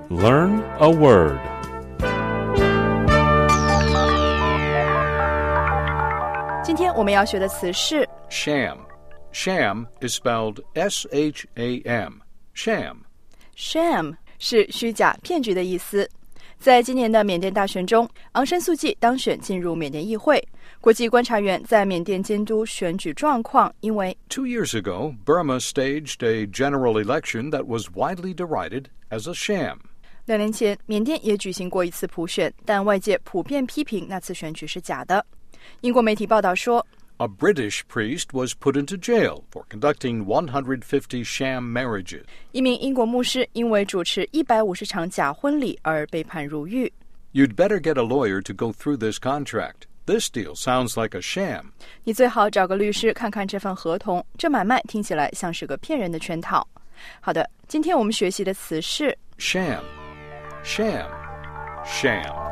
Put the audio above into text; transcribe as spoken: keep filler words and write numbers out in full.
Learn a word. Today 今天我们要学的词是 Sham. Sham is spelled S H A M. Sham. Sham 是虚假、骗局的意思。在今年的缅甸大选中，昂山素季当选进入缅甸议会。国际观察员在缅甸监督选举状况，因为 Two years ago, Burma staged a general election that was widely derided as a sham. 两年前，缅甸也举行过一次普选，但外界普遍批评那次选举是假的。英国媒体报道说 A British priest was put into jail for conducting one hundred fifty sham marriages. 一名英国牧师因为主持一百五十场假婚礼而被判入狱。 You'd better get a lawyer to go through this contract. This deal sounds like a sham. 你最好找个律师看看这份合同，这买卖听起来像是个骗人的圈套。好的，今天我们学习的词是 Sham. Sham. Sham.